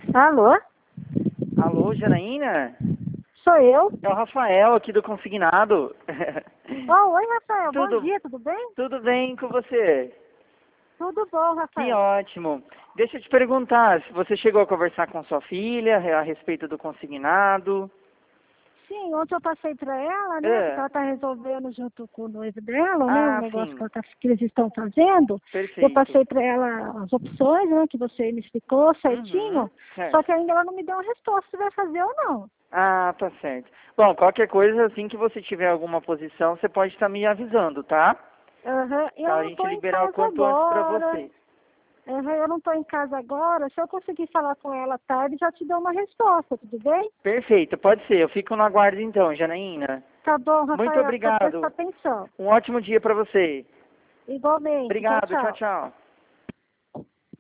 Alô? Alô, Janaína? Sou eu? É o Rafael aqui do Consignado. Oh, oi, Rafael. Bom Tudo, dia, tudo bem? tudo bem com você? Tudo bom, Que Rafael. ótimo. Deixa eu te perguntar, se você chegou a conversar com sua filha a respeito do consignado? Sim, ontem eu passei para ela, né? Porque É. ela está resolvendo junto com o noivo dela, né? O Ah, negócio sim. que eles estão fazendo. Eu Perfeito. passei para ela as opções, né? Que você me explicou certinho. Uhum, certo. Só que ainda ela não me deu uma resposta se vai fazer ou não. Ah, tá certo. Bom, qualquer coisa, assim que você tiver alguma posição, você pode estar me avisando, tá? Aham. E Pra eu a não gente estou em liberar o casa quanto antes pra agora. você. Aham, eu não estou em casa agora. Se eu conseguir falar com ela à tarde, já te dou uma resposta, tudo bem? Perfeito, pode ser. Eu fico no aguardo então, Janaína. Tá bom, Muito Rafael. Agradeço a obrigado. atenção. Um ótimo dia pra você. Igualmente. Tchau, Obrigado, tchau, tchau. tchau.